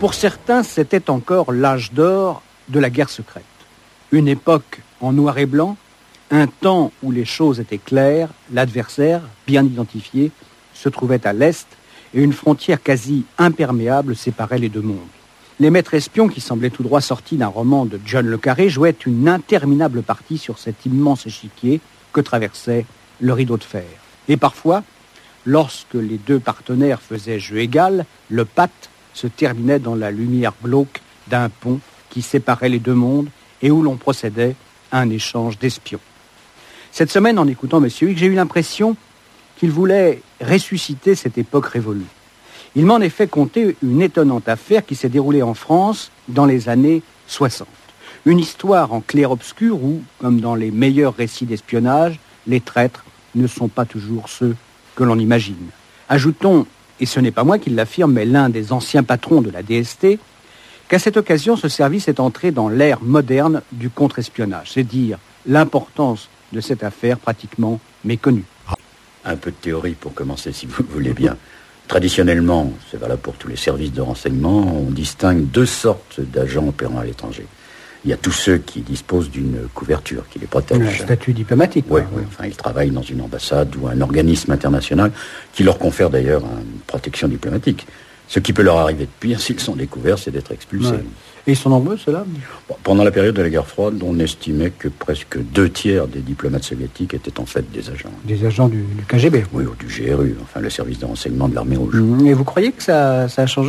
Pour certains, c'était encore l'âge d'or de la guerre secrète. Une époque en noir et blanc, un temps où les choses étaient claires, l'adversaire, bien identifié, se trouvait à l'est et une frontière quasi imperméable séparait les deux mondes. Les maîtres espions, qui semblaient tout droit sortis d'un roman de John le Carré, jouaient une interminable partie sur cet immense échiquier que traversait le rideau de fer. Et parfois, lorsque les deux partenaires faisaient jeu égal, le pacte se terminait dans la lumière glauque d'un pont qui séparait les deux mondes et où l'on procédait à un échange d'espions. Cette semaine, en écoutant M. Huyghe, j'ai eu l'impression qu'il voulait ressusciter cette époque révolue. Il m'a en effet conté une étonnante affaire qui s'est déroulée en France dans les années 60. Une histoire en clair-obscur où, comme dans les meilleurs récits d'espionnage, les traîtres ne sont pas toujours ceux que l'on imagine. Ajoutons, et ce n'est pas moi qui l'affirme, mais l'un des anciens patrons de la DST, qu'à cette occasion, ce service est entré dans l'ère moderne du contre-espionnage. C'est dire l'importance de cette affaire pratiquement méconnue. Un peu de théorie pour commencer, si vous voulez bien. Traditionnellement, c'est valable pour tous les services de renseignement, on distingue deux sortes d'agents opérant à l'étranger. Il y a tous ceux qui disposent d'une couverture qui les protège. Un statut diplomatique. Oui. Enfin, ils travaillent dans une ambassade ou un organisme international qui leur confère d'ailleurs une protection diplomatique. Ce qui peut leur arriver de pire, s'ils sont découverts, c'est d'être expulsés. Ouais. Et ils sont nombreux, ceux-là ? Pendant la période de la guerre froide, on estimait que presque 2/3 des diplomates soviétiques étaient en fait des agents. Des agents du KGB ? Oui, ou du GRU, enfin le service de renseignement de l'armée rouge. Et vous croyez que ça a changé ?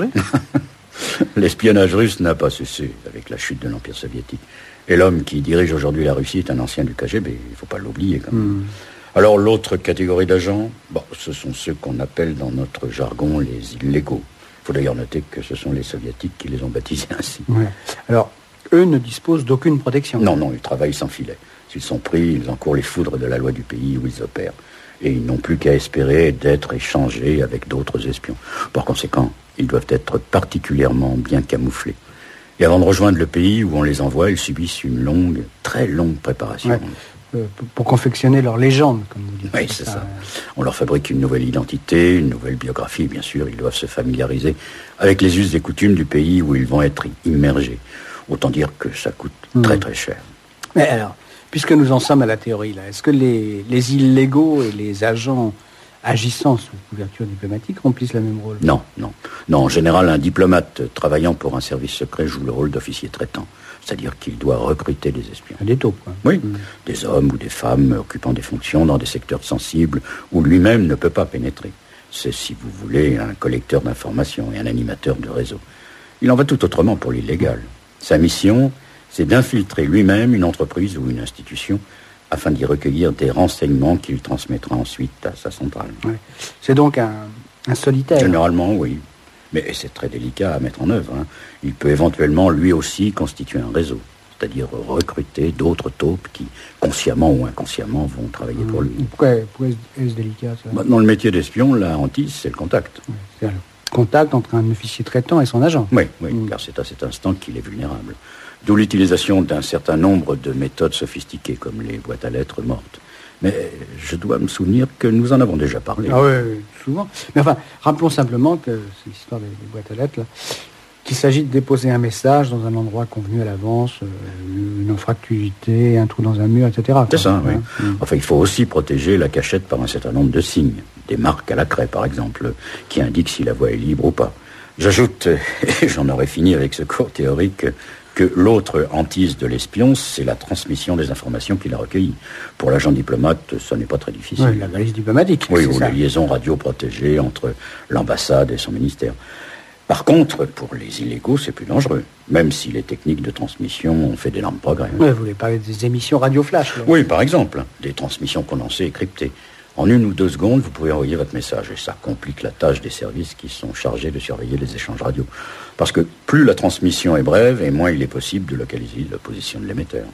L'espionnage russe n'a pas cessé avec la chute de l'Empire soviétique. Et l'homme qui dirige aujourd'hui la Russie est un ancien du KGB, il ne faut pas l'oublier quand même. Alors l'autre catégorie d'agents, ce sont ceux qu'on appelle dans notre jargon les illégaux. Il faut d'ailleurs noter que ce sont les soviétiques qui les ont baptisés ainsi. Ouais. Alors, eux ne disposent d'aucune protection. Non, ils travaillent sans filet. S'ils sont pris, ils encourent les foudres de la loi du pays où ils opèrent. Et ils n'ont plus qu'à espérer d'être échangés avec d'autres espions. Par conséquent, ils doivent être particulièrement bien camouflés. Et avant de rejoindre le pays où on les envoie, ils subissent une longue, très longue préparation. Ouais. Pour confectionner leur légende, comme vous dites. Oui, c'est ça. On leur fabrique une nouvelle identité, une nouvelle biographie, bien sûr. Ils doivent se familiariser avec les us et coutumes du pays où ils vont être immergés. Autant dire que ça coûte très très cher. Mais alors, puisque nous en sommes à la théorie, là, est-ce que les illégaux et les agents agissant sous couverture diplomatique remplissent le même rôle ? Non. En général, un diplomate travaillant pour un service secret joue le rôle d'officier traitant. C'est-à-dire qu'il doit recruter des espions. Des taupes, quoi. Oui, des hommes ou des femmes occupant des fonctions dans des secteurs sensibles où lui-même ne peut pas pénétrer. C'est, si vous voulez, un collecteur d'informations et un animateur de réseau. Il en va tout autrement pour l'illégal. Sa mission, c'est d'infiltrer lui-même une entreprise ou une institution afin d'y recueillir des renseignements qu'il transmettra ensuite à sa centrale. Ouais. C'est donc un solitaire. Généralement, oui. Mais c'est très délicat à mettre en œuvre. Il peut éventuellement, lui aussi, constituer un réseau. C'est-à-dire recruter d'autres taupes qui, consciemment ou inconsciemment, vont travailler pour lui. Pourquoi est-ce délicat, ça ? Dans le métier d'espion, la hantise, c'est le contact. Ouais, c'est le contact entre un officier traitant et son agent. Oui, car c'est à cet instant qu'il est vulnérable. D'où l'utilisation d'un certain nombre de méthodes sophistiquées, comme les boîtes à lettres mortes. Mais je dois me souvenir que nous en avons déjà parlé. Ah oui, souvent. Mais enfin, rappelons simplement que c'est l'histoire des boîtes à lettres, là, qu'il s'agit de déposer un message dans un endroit convenu à l'avance, une infractuosité, un trou dans un mur, etc. C'est ça, oui. Enfin, il faut aussi protéger la cachette par un certain nombre de signes. Des marques à la craie, par exemple, qui indiquent si la voie est libre ou pas. J'ajoute, et j'en aurais fini avec ce cours théorique, que l'autre hantise de l'espion, c'est la transmission des informations qu'il a recueillies. Pour l'agent diplomate, ça n'est pas très difficile. Oui, la valise diplomatique. Oui, ou la liaison radio protégée entre l'ambassade et son ministère. Par contre, pour les illégaux, c'est plus dangereux, même si les techniques de transmission ont fait d'énormes progrès. Oui, vous voulez parler des émissions radio-flash, là. Oui, par exemple, des transmissions condensées et cryptées. En 1 ou 2 secondes, vous pouvez envoyer votre message, et ça complique la tâche des services qui sont chargés de surveiller les échanges radio. Parce que plus la transmission est brève, et moins il est possible de localiser la position de l'émetteur.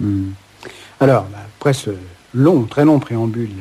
Alors, après ce très long préambule,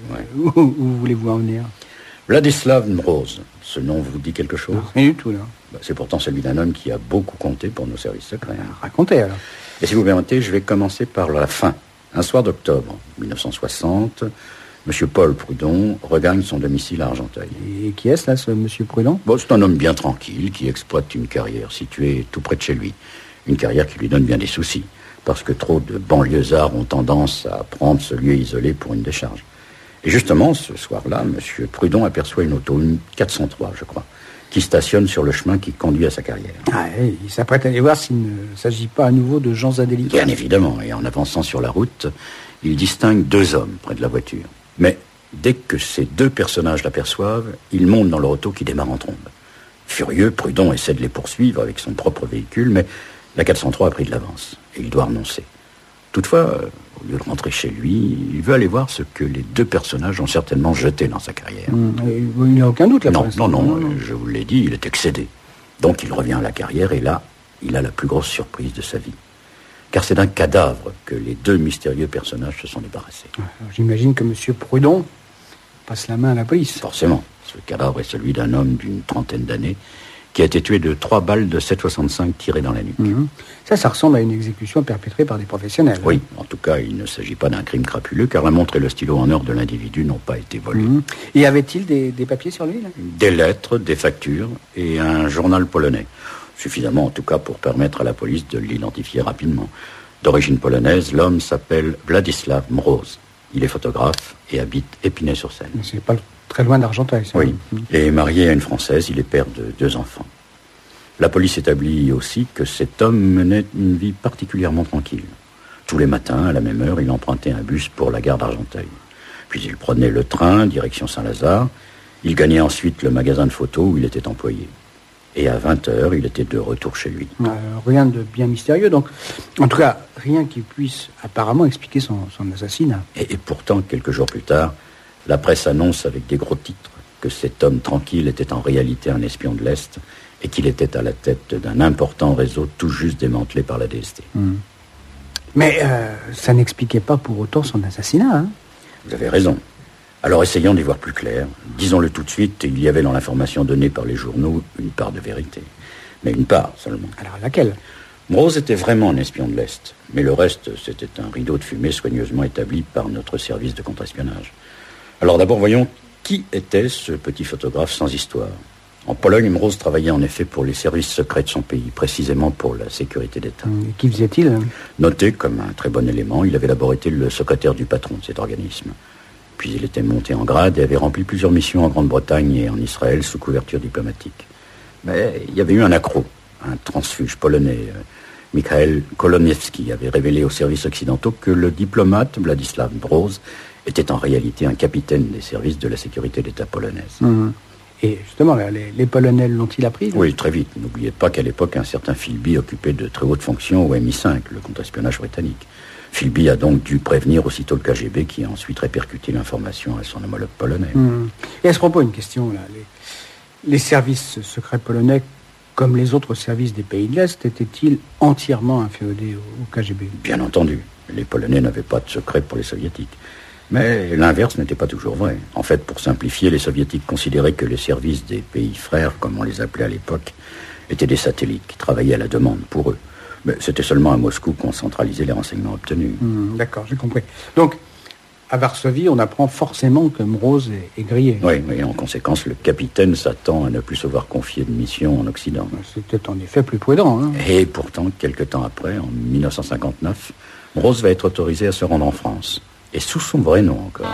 où voulez-vous en venir ? Vladislav Mroz, ce nom vous dit quelque chose ? Rien du tout, là. C'est pourtant celui d'un homme qui a beaucoup compté pour nos services secrets. Racontez, alors. Et si vous permettez, je vais commencer par la fin. Un soir d'octobre 1960, M. Paul Prudon regagne son domicile à Argenteuil. Et qui est-ce, là, ce M. Prudon ? Bon, c'est un homme bien tranquille qui exploite une carrière située tout près de chez lui. Une carrière qui lui donne bien des soucis, parce que trop de banlieusards ont tendance à prendre ce lieu isolé pour une décharge. Et justement, ce soir-là, M. Prudon aperçoit une auto, une 403, je crois, qui stationne sur le chemin qui conduit à sa carrière. Il s'apprête à aller voir s'il ne s'agit pas à nouveau de gens indélicats. Bien évidemment, et en avançant sur la route, il distingue 2 hommes près de la voiture. Mais dès que ces 2 personnages l'aperçoivent, ils montent dans leur auto qui démarre en trombe. Furieux, Prudon essaie de les poursuivre avec son propre véhicule, mais la 403 a pris de l'avance, et il doit renoncer. Toutefois, au lieu de rentrer chez lui, il veut aller voir ce que les 2 personnages ont certainement jeté dans sa carrière. Il n'y a aucun doute là. Non, je vous l'ai dit, il est excédé. Donc il revient à la carrière et là, il a la plus grosse surprise de sa vie. Car c'est d'un cadavre que les 2 mystérieux personnages se sont débarrassés. Alors, j'imagine que M. Prudon passe la main à la police. Forcément. Ce cadavre est celui d'un homme d'une 30aine d'années qui a été tué de 3 balles de 7,65 tirées dans la nuque. Ça ressemble à une exécution perpétrée par des professionnels. Oui, en tout cas, il ne s'agit pas d'un crime crapuleux, car la montre et le stylo en or de l'individu n'ont pas été volés. Et avait-il des papiers sur lui, là ? Des lettres, des factures et un journal polonais. Suffisamment, en tout cas, pour permettre à la police de l'identifier rapidement. D'origine polonaise, l'homme s'appelle Władysław Mróz. Il est photographe et habite Épinay-sur-Seine. C'est pas très loin d'Argenteuil, ça. Oui. Et marié à une Française, il est père de 2 enfants. La police établit aussi que cet homme menait une vie particulièrement tranquille. Tous les matins, à la même heure, il empruntait un bus pour la gare d'Argenteuil. Puis il prenait le train, direction Saint-Lazare. Il gagnait ensuite le magasin de photos où il était employé. Et à 20h, il était de retour chez lui. Rien de bien mystérieux, donc. En tout cas, rien qui puisse apparemment expliquer son assassinat. Et pourtant, quelques jours plus tard, la presse annonce avec des gros titres que cet homme tranquille était en réalité un espion de l'Est et qu'il était à la tête d'un important réseau tout juste démantelé par la DST. Mais ça n'expliquait pas pour autant son assassinat, hein ? Vous avez raison. Alors essayons d'y voir plus clair. Disons-le tout de suite, il y avait dans l'information donnée par les journaux une part de vérité. Mais une part seulement. Alors laquelle ? Mróz était vraiment un espion de l'Est. Mais le reste, c'était un rideau de fumée soigneusement établi par notre service de contre-espionnage. Alors d'abord, voyons, qui était ce petit photographe sans histoire ? En Pologne, Mróz travaillait en effet pour les services secrets de son pays, précisément pour la sécurité d'État. Et qui faisait-il ? Noté comme un très bon élément, il avait d'abord été le secrétaire du patron de cet organisme. Puis il était monté en grade et avait rempli plusieurs missions en Grande-Bretagne et en Israël sous couverture diplomatique. Mais il y avait eu un accroc, un transfuge polonais. Mikhail Koloniewski avait révélé aux services occidentaux que le diplomate Władysław Mróz était en réalité un capitaine des services de la sécurité d'État polonaise. Et justement, les Polonais l'ont-ils appris ? Oui, très vite. N'oubliez pas qu'à l'époque, un certain Philby occupait de très hautes fonctions au MI5, le contre-espionnage britannique. Philby a donc dû prévenir aussitôt le KGB qui a ensuite répercuté l'information à son homologue polonais. Et à ce propos, une question, là. Les services secrets polonais, comme les autres services des pays de l'Est, étaient-ils entièrement inféodés au KGB ? Bien entendu. Les Polonais n'avaient pas de secret pour les Soviétiques. Mais l'inverse n'était pas toujours vrai. En fait, pour simplifier, les Soviétiques considéraient que les services des pays frères, comme on les appelait à l'époque, étaient des satellites qui travaillaient à la demande pour eux. Mais c'était seulement à Moscou qu'on centralisait les renseignements obtenus. D'accord, j'ai compris. Donc, à Varsovie, on apprend forcément que Mróz est grillé. Oui, et en conséquence, le capitaine s'attend à ne plus se voir confier de mission en Occident. C'était en effet plus prudent. Hein. Et pourtant, quelque temps après, en 1959, Mróz va être autorisé à se rendre en France. Et sous son vrai nom encore.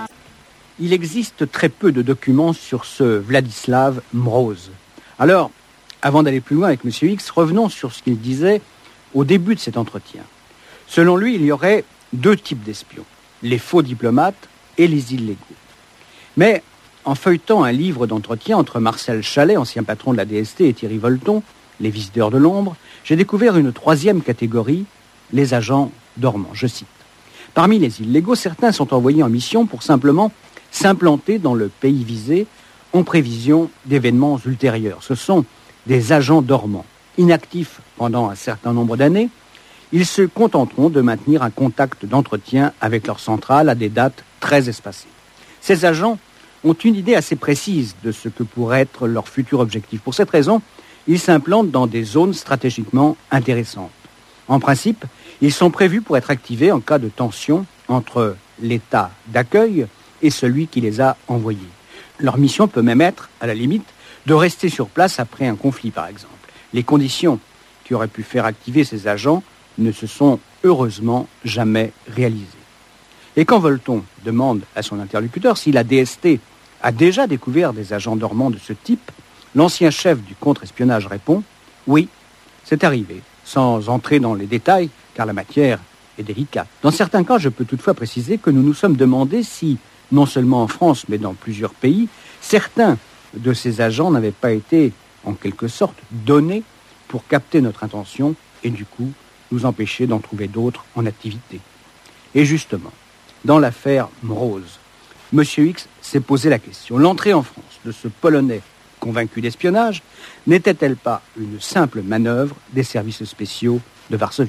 Il existe très peu de documents sur ce Władysław Mróz. Alors, avant d'aller plus loin avec M. X, revenons sur ce qu'il disait au début de cet entretien. Selon lui, il y aurait 2 types d'espions, les faux diplomates et les illégaux. Mais en feuilletant un livre d'entretien entre Marcel Chalet, ancien patron de la DST, et Thierry Volton, les visiteurs de l'ombre, j'ai découvert une 3e catégorie, les agents dormants. Je cite. Parmi les illégaux, certains sont envoyés en mission pour simplement s'implanter dans le pays visé en prévision d'événements ultérieurs. Ce sont des agents dormants, inactifs pendant un certain nombre d'années. Ils se contenteront de maintenir un contact d'entretien avec leur centrale à des dates très espacées. Ces agents ont une idée assez précise de ce que pourrait être leur futur objectif. Pour cette raison, ils s'implantent dans des zones stratégiquement intéressantes. En principe, ils sont prévus pour être activés en cas de tension entre l'état d'accueil et celui qui les a envoyés. Leur mission peut même être, à la limite, de rester sur place après un conflit, par exemple. Les conditions qui auraient pu faire activer ces agents ne se sont heureusement jamais réalisées. Et quand Volton demande à son interlocuteur si la DST a déjà découvert des agents dormants de ce type, l'ancien chef du contre-espionnage répond « Oui, c'est arrivé », sans entrer dans les détails, car la matière est délicate. Dans certains cas, je peux toutefois préciser que nous nous sommes demandé si, non seulement en France, mais dans plusieurs pays, certains de ces agents n'avaient pas été, en quelque sorte, donnés pour capter notre intention et du coup nous empêcher d'en trouver d'autres en activité. Et justement, dans l'affaire Mroz, M. X s'est posé la question. L'entrée en France de ce Polonais convaincu d'espionnage n'était-elle pas une simple manœuvre des services spéciaux de Varsovie ?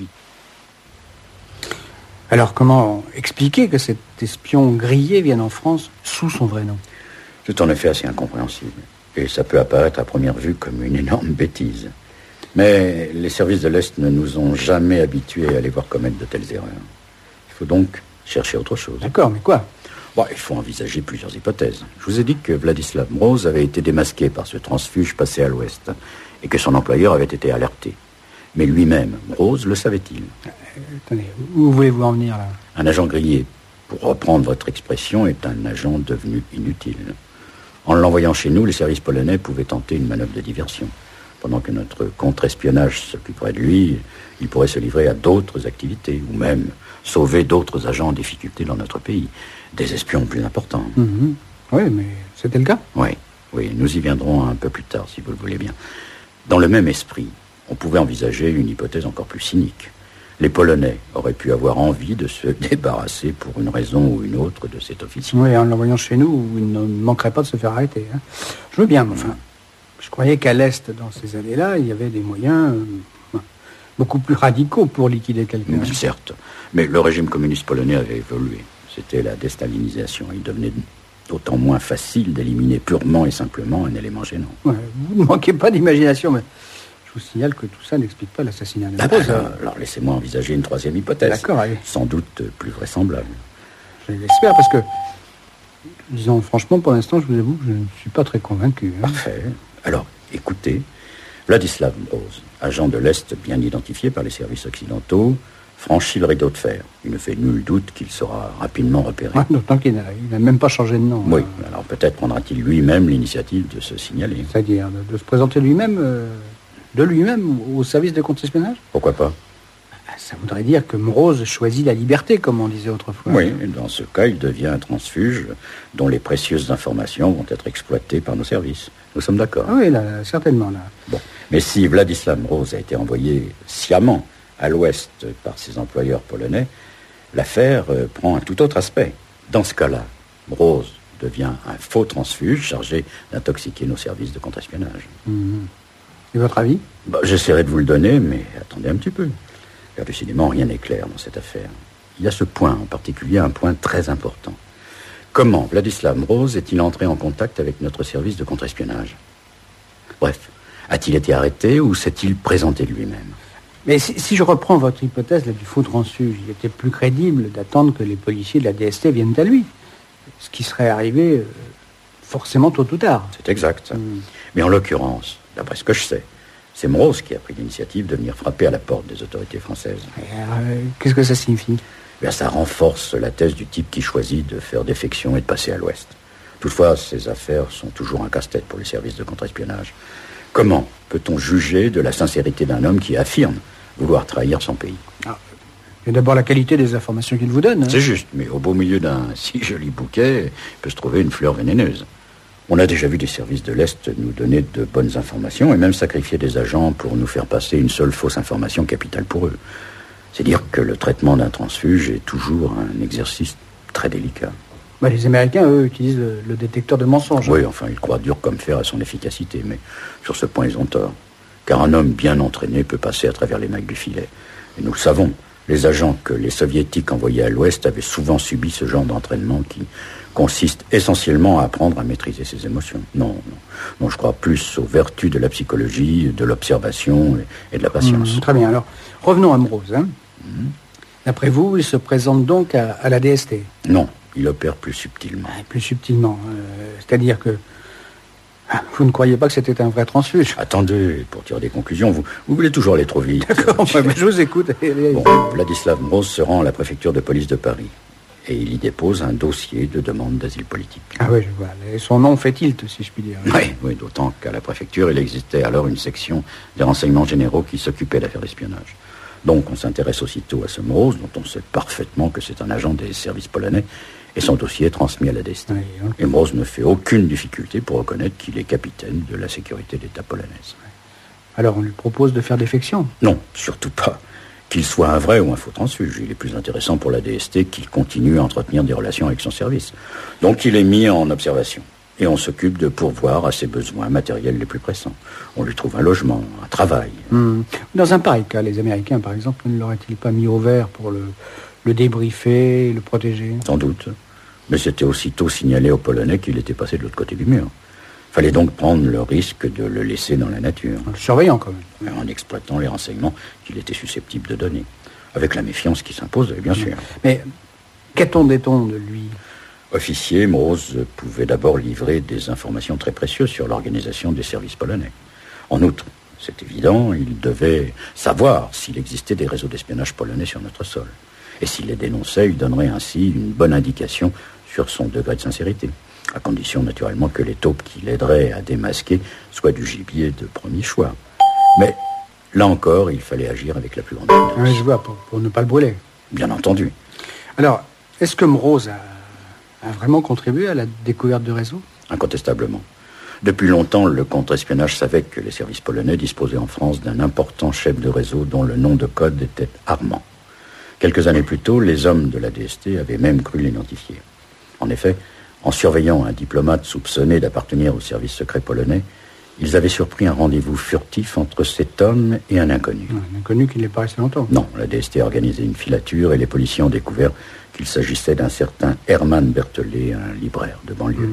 Alors comment expliquer que cet espion grillé vienne en France sous son vrai nom ? C'est en effet assez incompréhensible. Et ça peut apparaître à première vue comme une énorme bêtise. Mais les services de l'Est ne nous ont jamais habitués à les voir commettre de telles erreurs. Il faut donc chercher autre chose. D'accord, mais quoi ? Bon, il faut envisager plusieurs hypothèses. Je vous ai dit que Vladislav Mroz avait été démasqué par ce transfuge passé à l'Ouest et que son employeur avait été alerté. Mais lui-même, Mroz, le savait-il ? Attendez, où voulez-vous en venir, là ? Un agent grillé, pour reprendre votre expression, est un agent devenu inutile. En l'envoyant chez nous, les services polonais pouvaient tenter une manœuvre de diversion. Pendant que notre contre-espionnage s'occuperait de lui, il pourrait se livrer à d'autres activités, ou même sauver d'autres agents en difficulté dans notre pays. Des espions plus importants. Mmh. Oui, mais c'était le cas ? Oui, nous y viendrons un peu plus tard, si vous le voulez bien. Dans le même esprit, on pouvait envisager une hypothèse encore plus cynique. Les Polonais auraient pu avoir envie de se débarrasser pour une raison ou une autre de cet officier. Oui, en l'envoyant chez nous, il ne manquerait pas de se faire arrêter. Hein. Je veux bien, mais enfin, je croyais qu'à l'Est, dans ces années-là, il y avait des moyens beaucoup plus radicaux pour liquider quelqu'un. Certes, mais le régime communiste polonais avait évolué. C'était la déstalinisation. Il devenait d'autant moins facile d'éliminer purement et simplement un élément gênant. Ouais, vous ne manquez pas d'imagination, mais je vous signale que tout ça n'explique pas l'assassinat de Mroz. Alors laissez-moi envisager une troisième hypothèse. D'accord, allez. Sans doute plus vraisemblable. Je l'espère, parce que, disons franchement, pour l'instant, je vous avoue que je ne suis pas très convaincu. Hein. Parfait. Alors, écoutez, Vladislav Mroz, agent de l'Est bien identifié par les services occidentaux, franchit le rideau de fer. Il ne fait nul doute qu'il sera rapidement repéré. Ouais, d'autant qu'il n'a même pas changé de nom. Oui, alors peut-être prendra-t-il lui-même l'initiative de se signaler. C'est-à-dire de se présenter lui-même, au service de contre-espionnage ? Pourquoi pas ? Ça voudrait dire que Mroz choisit la liberté, comme on disait autrefois. Oui, et dans ce cas, il devient un transfuge dont les précieuses informations vont être exploitées par nos services. Nous sommes d'accord ? Oui, là, certainement. Là. Bon, mais si Vladislav Mroz a été envoyé sciemment à l'Ouest par ses employeurs polonais, l'affaire prend un tout autre aspect. Dans ce cas-là, Mroz devient un faux transfuge chargé d'intoxiquer nos services de contre-espionnage. Mmh. Et votre avis ? J'essaierai de vous le donner, mais attendez un petit peu. Car décidément, rien n'est clair dans cette affaire. Il y a ce point, en particulier un point très important. Comment Vladislav Mroz est-il entré en contact avec notre service de contre-espionnage ? Bref, a-t-il été arrêté ou s'est-il présenté lui-même ? Mais si je reprends votre hypothèse là, du faux transfuge, il était plus crédible d'attendre que les policiers de la DST viennent à lui. Ce qui serait arrivé forcément tôt ou tard. C'est exact. Mais en l'occurrence, d'après ce que je sais, c'est Mroz qui a pris l'initiative de venir frapper à la porte des autorités françaises. Qu'est-ce que ça signifie ? Ça renforce la thèse du type qui choisit de faire défection et de passer à l'Ouest. Toutefois, ces affaires sont toujours un casse-tête pour les services de contre-espionnage. Comment peut-on juger de la sincérité d'un homme qui affirme vouloir trahir son pays ? Il y a d'abord la qualité des informations qu'il vous donne. Hein. C'est juste, mais au beau milieu d'un si joli bouquet, il peut se trouver une fleur vénéneuse. On a déjà vu des services de l'Est nous donner de bonnes informations et même sacrifier des agents pour nous faire passer une seule fausse information capitale pour eux. C'est dire que le traitement d'un transfuge est toujours un exercice très délicat. Les Américains, eux, utilisent le détecteur de mensonges. Oui, enfin, ils croient dur comme fer à son efficacité, mais sur ce point, ils ont tort. Car un homme bien entraîné peut passer à travers les mailles du filet. Et nous le savons, les agents que les Soviétiques envoyaient à l'Ouest avaient souvent subi ce genre d'entraînement qui consiste essentiellement à apprendre à maîtriser ses émotions. Non, je crois plus aux vertus de la psychologie, de l'observation et de la patience. Très bien, alors, revenons à Mroz. D'après vous, il se présente donc à la DST ? Non, il opère plus subtilement. Plus subtilement. C'est-à-dire que vous ne croyez pas que c'était un vrai transfuge? Attendez, pour tirer des conclusions, vous voulez toujours aller trop vite. D'accord, mais je vous écoute. Bon, Vladislav Mroz se rend à la préfecture de police de Paris. Et il y dépose un dossier de demande d'asile politique. Ah oui, je vois. Et son nom fait tilt, si je puis dire. Oui, d'autant qu'à la préfecture, il existait alors une section des renseignements généraux qui s'occupait d'affaires d'espionnage. Donc on s'intéresse aussitôt à ce Mroz, dont on sait parfaitement que c'est un agent des services polonais, et son dossier est transmis à la DST. Oui, okay. Et Mroz ne fait aucune difficulté pour reconnaître qu'il est capitaine de la sécurité d'État polonaise. Alors on lui propose de faire défection? Non, surtout pas. Qu'il soit un vrai ou un faux transfuge, il est plus intéressant pour la DST qu'il continue à entretenir des relations avec son service. Donc il est mis en observation. Et on s'occupe de pourvoir à ses besoins matériels les plus pressants. On lui trouve un logement, un travail. Dans un pareil cas, les Américains, par exemple, ne l'auraient-ils pas mis au vert pour le débriefer, le protéger? Sans doute. Mais c'était aussitôt signalé aux Polonais qu'il était passé de l'autre côté du mur. Fallait donc prendre le risque de le laisser dans la nature. En le surveillant, quand même. En exploitant les renseignements qu'il était susceptible de donner. Avec la méfiance qui s'impose, bien sûr. Mais qu'attendait-on de lui? Officier, Mroz pouvait d'abord livrer des informations très précieuses sur l'organisation des services polonais. En outre, c'est évident, il devait savoir s'il existait des réseaux d'espionnage polonais sur notre sol. Et s'il les dénonçait, il donnerait ainsi une bonne indication sur son degré de sincérité. À condition, naturellement, que les taupes qui l'aideraient à démasquer soient du gibier de premier choix. Mais, là encore, il fallait agir avec la plus grande prudence. Oui, je vois, pour ne pas le brûler. Bien entendu. Alors, est-ce que Mroz a vraiment contribué à la découverte du réseau? Incontestablement. Depuis longtemps, le contre-espionnage savait que les services polonais disposaient en France d'un important chef de réseau dont le nom de code était Armand. Quelques années plus tôt, les hommes de la DST avaient même cru l'identifier. En effet, en surveillant un diplomate soupçonné d'appartenir au service secret polonais, ils avaient surpris un rendez-vous furtif entre cet homme et un inconnu. Un inconnu qui n'est pas resté longtemps. Non, la DST a organisé une filature et les policiers ont découvert qu'il s'agissait d'un certain Hermann Berthollet, un libraire de banlieue.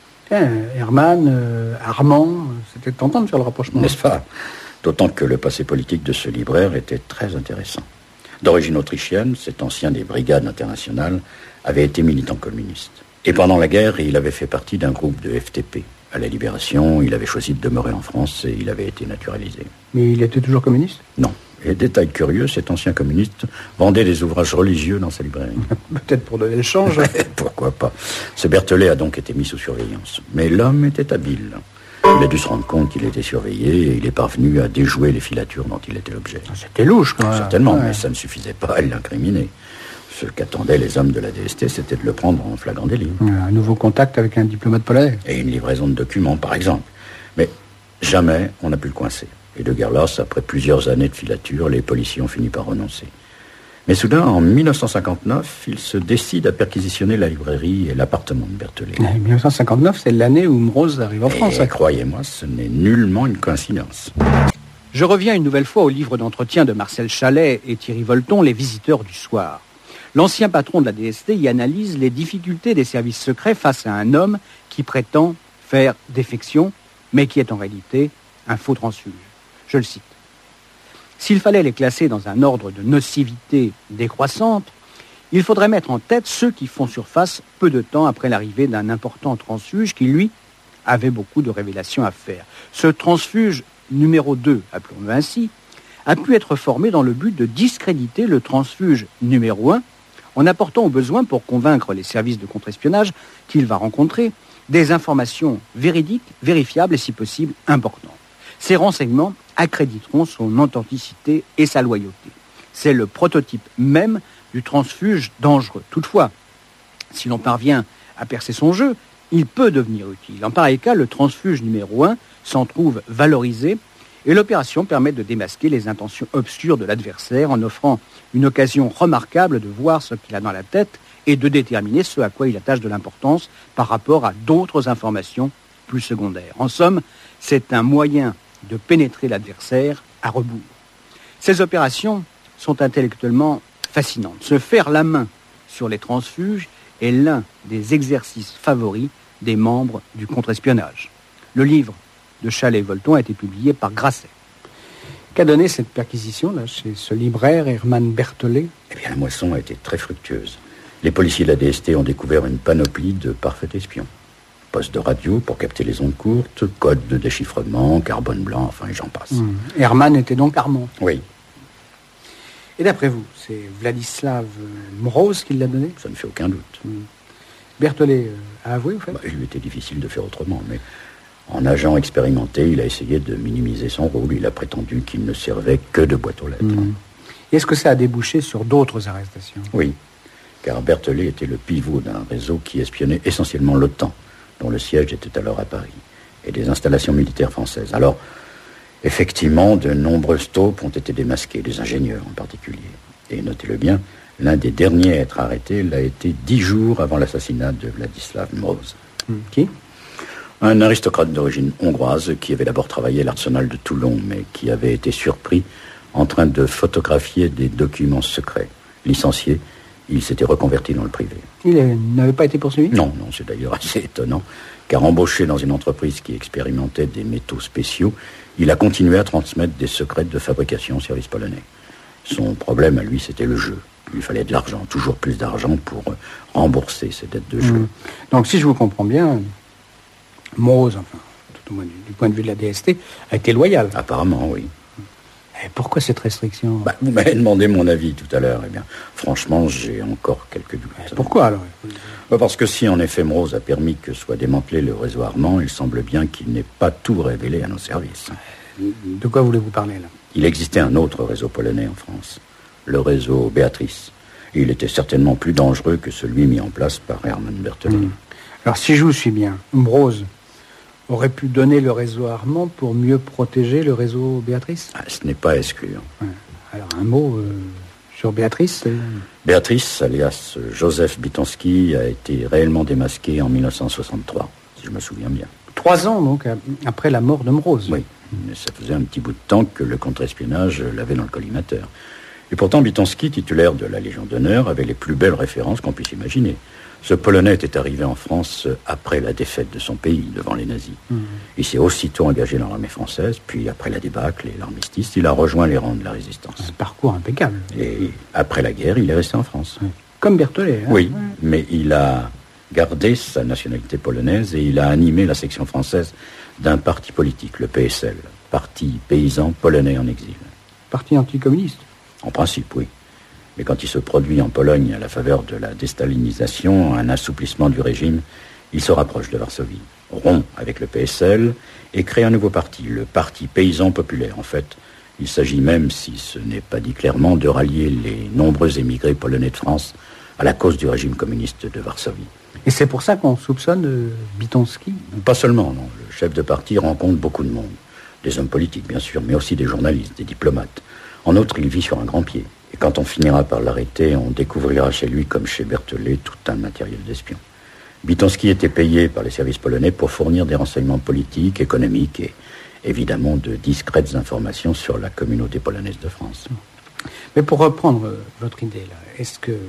Hermann, Armand, c'était tentant de faire le rapprochement. N'est-ce pas? D'autant que le passé politique de ce libraire était très intéressant. D'origine autrichienne, cet ancien des brigades internationales avait été militant communiste. Et pendant la guerre, il avait fait partie d'un groupe de FTP. À la Libération, il avait choisi de demeurer en France et il avait été naturalisé. Mais il était toujours communiste? Non. Et détail curieux, cet ancien communiste vendait des ouvrages religieux dans sa librairie. Peut-être pour donner le change. Pourquoi pas. Ce Berthollet a donc été mis sous surveillance. Mais l'homme était habile. Il a dû se rendre compte qu'il était surveillé et il est parvenu à déjouer les filatures dont il était l'objet. C'était louche, quoi. Certainement, mais ça ne suffisait pas à l'incriminer. Ce qu'attendaient les hommes de la DST, c'était de le prendre en flagrant délit. Un nouveau contact avec un diplomate polonais. Et une livraison de documents, par exemple. Mais jamais on n'a pu le coincer. Et de guerre lasse, après plusieurs années de filature, les policiers ont fini par renoncer. Mais soudain, en 1959, ils se décident à perquisitionner la librairie et l'appartement de Berthollet. 1959, c'est l'année où Mroz arrive en France. Et croyez-moi, ce n'est nullement une coïncidence. Je reviens une nouvelle fois au livre d'entretien de Marcel Chalet et Thierry Volton, Les Visiteurs du Soir. L'ancien patron de la DST y analyse les difficultés des services secrets face à un homme qui prétend faire défection, mais qui est en réalité un faux transfuge. Je le cite. S'il fallait les classer dans un ordre de nocivité décroissante, il faudrait mettre en tête ceux qui font surface peu de temps après l'arrivée d'un important transfuge qui, lui, avait beaucoup de révélations à faire. Ce transfuge numéro 2, appelons-le ainsi, a pu être formé dans le but de discréditer le transfuge numéro 1 en apportant au besoin pour convaincre les services de contre-espionnage qu'il va rencontrer des informations véridiques, vérifiables et si possible importantes. Ces renseignements accréditeront son authenticité et sa loyauté. C'est le prototype même du transfuge dangereux. Toutefois, si l'on parvient à percer son jeu, il peut devenir utile. En pareil cas, le transfuge numéro 1 s'en trouve valorisé et l'opération permet de démasquer les intentions obscures de l'adversaire en offrant une occasion remarquable de voir ce qu'il a dans la tête et de déterminer ce à quoi il attache de l'importance par rapport à d'autres informations plus secondaires. En somme, c'est un moyen de pénétrer l'adversaire à rebours. Ces opérations sont intellectuellement fascinantes. Se faire la main sur les transfuges est l'un des exercices favoris des membres du contre-espionnage. Le livre de Chalet-Volton a été publié par Grasset. Qu'a donné cette perquisition là chez ce libraire Hermann Berthollet? Eh bien, la moisson a été très fructueuse. Les policiers de la DST ont découvert une panoplie de parfaits espions. Postes de radio pour capter les ondes courtes, codes de déchiffrement, carbone blanc, enfin, et j'en passe. Hermann était donc Armand. Oui. Et d'après vous, c'est Vladislav Mroz qui l'a donné? Ça ne fait aucun doute. Berthollet a avoué, au fait? Il lui était difficile de faire autrement, mais en agent expérimenté, il a essayé de minimiser son rôle. Il a prétendu qu'il ne servait que de boîte aux lettres. Et est-ce que ça a débouché sur d'autres arrestations? Oui, car Berthollet était le pivot d'un réseau qui espionnait essentiellement l'OTAN, dont le siège était alors à Paris, et des installations militaires françaises. Alors, effectivement, de nombreuses taupes ont été démasquées, des ingénieurs en particulier. Et notez-le bien, l'un des derniers à être arrêté l'a été 10 jours avant l'assassinat de Vladislav Mroz. Qui? Un aristocrate d'origine hongroise qui avait d'abord travaillé à l'Arsenal de Toulon, mais qui avait été surpris en train de photographier des documents secrets. Licencié, il s'était reconverti dans le privé. Il n'avait pas été poursuivi? Non, c'est d'ailleurs assez étonnant, car embauché dans une entreprise qui expérimentait des métaux spéciaux, il a continué à transmettre des secrets de fabrication au service polonais. Son problème à lui, c'était le jeu. Il lui fallait de l'argent, toujours plus d'argent pour rembourser ses dettes de jeu. Donc si je vous comprends bien, Mroz, enfin, tout au moins du point de vue de la DST, a été loyal. Apparemment, oui. Et pourquoi cette restriction? Vous m'avez demandé mon avis tout à l'heure. Eh bien, franchement, j'ai encore quelques doutes. Pourquoi alors? Parce que si en effet Mroz a permis que soit démantelé le réseau Armand, il semble bien qu'il n'ait pas tout révélé à nos services. De quoi voulez-vous parler là? Il existait un autre réseau polonais en France, le réseau Béatrice. Et il était certainement plus dangereux que celui mis en place par Hermann Berthollet. Alors si je vous suis bien, Mroz aurait pu donner le réseau Armand pour mieux protéger le réseau Béatrice? Ce n'est pas à exclure. Alors un mot sur Béatrice? Béatrice, alias Joseph Bitonski, a été réellement démasqué en 1963, si je me souviens bien. 3 ans donc après la mort de Mroz. Oui, mais ça faisait un petit bout de temps que le contre-espionnage l'avait dans le collimateur. Et pourtant Bitonski, titulaire de la Légion d'honneur, avait les plus belles références qu'on puisse imaginer. Ce Polonais était arrivé en France après la défaite de son pays devant les nazis. Il s'est aussitôt engagé dans l'armée française, puis après la débâcle et l'armistice, il a rejoint les rangs de la résistance. Un parcours impeccable. Et après la guerre, il est resté en France. Comme Berthollet. Oui, mais il a gardé sa nationalité polonaise et il a animé la section française d'un parti politique, le PSL, Parti paysan polonais en exil. Parti anticommuniste? En principe, oui. Mais quand il se produit en Pologne à la faveur de la déstalinisation, un assouplissement du régime, il se rapproche de Varsovie, rompt avec le PSL et crée un nouveau parti, le Parti paysan populaire. En fait, il s'agit même, si ce n'est pas dit clairement, de rallier les nombreux émigrés polonais de France à la cause du régime communiste de Varsovie. Et c'est pour ça qu'on soupçonne Bitonski? Pas seulement, non. Le chef de parti rencontre beaucoup de monde. Des hommes politiques, bien sûr, mais aussi des journalistes, des diplomates. En outre, il vit sur un grand pied. Et quand on finira par l'arrêter, on découvrira chez lui, comme chez Berthollet, tout un matériel d'espion. Bitonski était payé par les services polonais pour fournir des renseignements politiques, économiques et évidemment de discrètes informations sur la communauté polonaise de France. Mais pour reprendre votre idée, là, est-ce que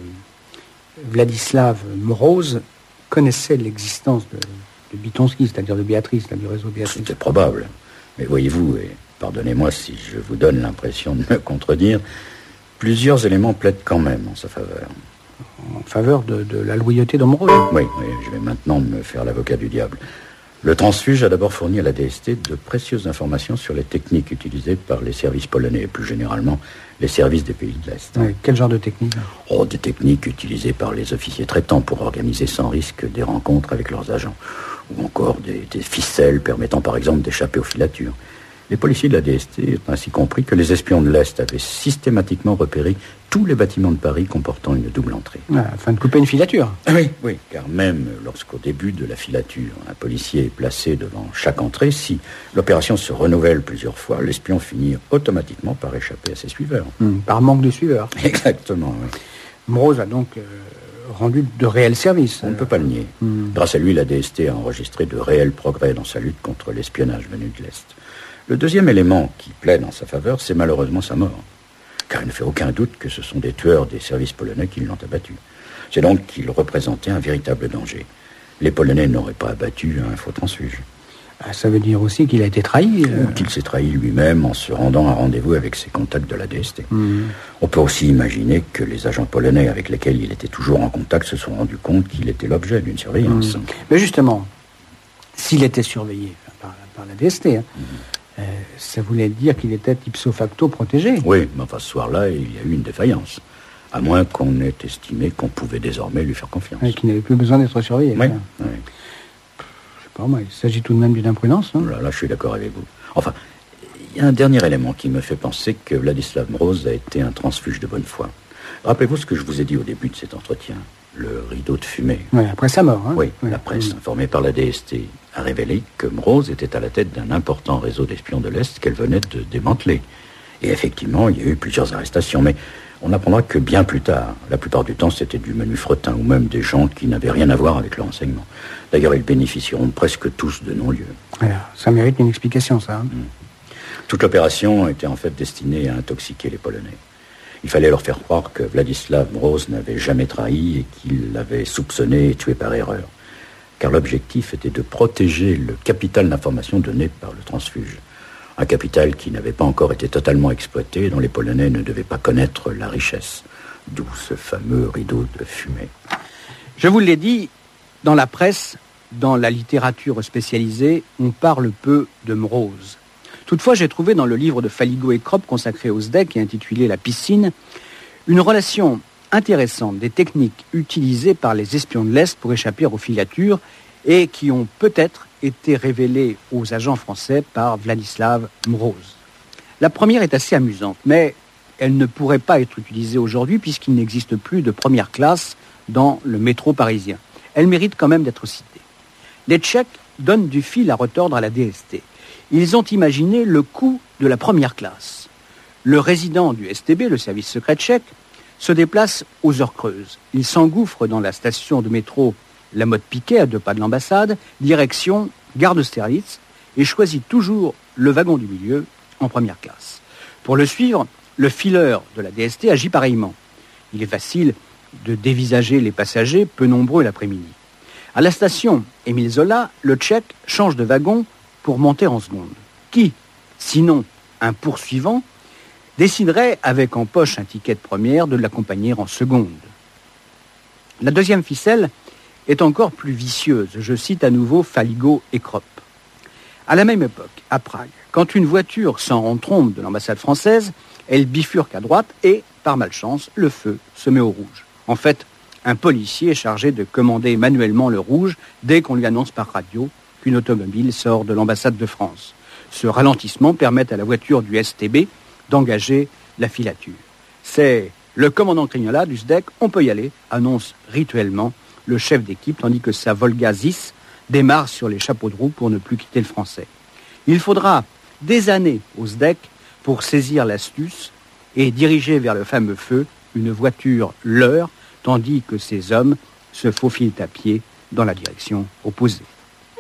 Vladislav Mroz connaissait l'existence de Bitonski, c'est-à-dire de Béatrice, du réseau Béatrice? C'était probable. Mais voyez-vous, et pardonnez-moi si je vous donne l'impression de me contredire, plusieurs éléments plaident quand même en sa faveur. En faveur de la loyauté de Mroz? Oui, je vais maintenant me faire l'avocat du diable. Le transfuge a d'abord fourni à la DST de précieuses informations sur les techniques utilisées par les services polonais et plus généralement les services des pays de l'Est. Oui, quel genre de technique? Des techniques utilisées par les officiers traitants pour organiser sans risque des rencontres avec leurs agents. Ou encore des ficelles permettant par exemple d'échapper aux filatures. Les policiers de la DST ont ainsi compris que les espions de l'Est avaient systématiquement repéré tous les bâtiments de Paris comportant une double entrée. Afin de couper une filature. Oui, car même lorsqu'au début de la filature, un policier est placé devant chaque entrée, si l'opération se renouvelle plusieurs fois, l'espion finit automatiquement par échapper à ses suiveurs. Par manque de suiveurs. Exactement, oui. Mroz a donc rendu de réels services. On ne peut pas le nier. Grâce à lui, la DST a enregistré de réels progrès dans sa lutte contre l'espionnage venu de l'Est. Le deuxième élément qui plaide en sa faveur, c'est malheureusement sa mort. Car il ne fait aucun doute que ce sont des tueurs des services polonais qui l'ont abattu. C'est donc qu'il représentait un véritable danger. Les Polonais n'auraient pas abattu un faux transfuge. Ça veut dire aussi qu'il a été trahi. Ou qu'il s'est trahi lui-même en se rendant à rendez-vous avec ses contacts de la DST. On peut aussi imaginer que les agents polonais avec lesquels il était toujours en contact se sont rendus compte qu'il était l'objet d'une surveillance. Mais justement, s'il était surveillé par la DST, ça voulait dire qu'il était ipso facto protégé. Oui, mais enfin, ce soir-là, il y a eu une défaillance. À moins qu'on ait estimé qu'on pouvait désormais lui faire confiance. Et qu'il n'avait plus besoin d'être surveillé. Oui, il s'agit tout de même d'une imprudence. Hein. Là, je suis d'accord avec vous. Enfin, il y a un dernier élément qui me fait penser que Vladislav Mroz a été un transfuge de bonne foi. Rappelez-vous ce que je vous ai dit au début de cet entretien. Le rideau de fumée. Oui, après sa mort. Hein. Oui, la presse, informée par la DST, a révélé que Mroz était à la tête d'un important réseau d'espions de l'Est qu'elle venait de démanteler. Et effectivement, il y a eu plusieurs arrestations, mais on apprendra que bien plus tard, la plupart du temps, c'était du menu fretin, ou même des gens qui n'avaient rien à voir avec le renseignement. D'ailleurs, ils bénéficieront presque tous de non-lieu. Alors, ça mérite une explication, ça. Hein. Toute l'opération était en fait destinée à intoxiquer les Polonais. Il fallait leur faire croire que Vladislav Mroz n'avait jamais trahi et qu'il l'avait soupçonné et tué par erreur. Car l'objectif était de protéger le capital d'information donné par le transfuge. Un capital qui n'avait pas encore été totalement exploité, dont les Polonais ne devaient pas connaître la richesse. D'où ce fameux rideau de fumée. Je vous l'ai dit, dans la presse, dans la littérature spécialisée, on parle peu de Mroz. Toutefois, j'ai trouvé dans le livre de Faligo et Kropp consacré au SDEC et intitulé « La piscine » une relation intéressante des techniques utilisées par les espions de l'Est pour échapper aux filatures et qui ont peut-être été révélées aux agents français par Vladislav Mroz. La première est assez amusante, mais elle ne pourrait pas être utilisée aujourd'hui puisqu'il n'existe plus de première classe dans le métro parisien. Elle mérite quand même d'être citée. Les Tchèques donnent du fil à retordre à la DST. Ils ont imaginé le coup de la première classe. Le résident du STB, le service secret tchèque, se déplace aux heures creuses. Il s'engouffre dans la station de métro La Motte-Piquet, à 2 pas de l'ambassade, direction Gare d'Austerlitz, et choisit toujours le wagon du milieu en première classe. Pour le suivre, le fileur de la DST agit pareillement. Il est facile de dévisager les passagers, peu nombreux l'après-midi. À la station Émile Zola, le Tchèque change de wagon pour monter en seconde. Qui, sinon un poursuivant, déciderait, avec en poche un ticket de première, de l'accompagner en seconde. La deuxième ficelle est encore plus vicieuse. Je cite à nouveau Faligo et Kropp. À la même époque, à Prague, quand une voiture s'en rend trompe de l'ambassade française, elle bifurque à droite et, par malchance, le feu se met au rouge. En fait, un policier est chargé de commander manuellement le rouge dès qu'on lui annonce par radio qu'une automobile sort de l'ambassade de France. Ce ralentissement permet à la voiture du STB d'engager la filature. C'est le commandant Crignola du SDEC, on peut y aller, annonce rituellement le chef d'équipe, tandis que sa Volga ZIS démarre sur les chapeaux de roue pour ne plus quitter le français. Il faudra des années au SDEC pour saisir l'astuce et diriger vers le fameux feu une voiture leur, tandis que ces hommes se faufilent à pied dans la direction opposée.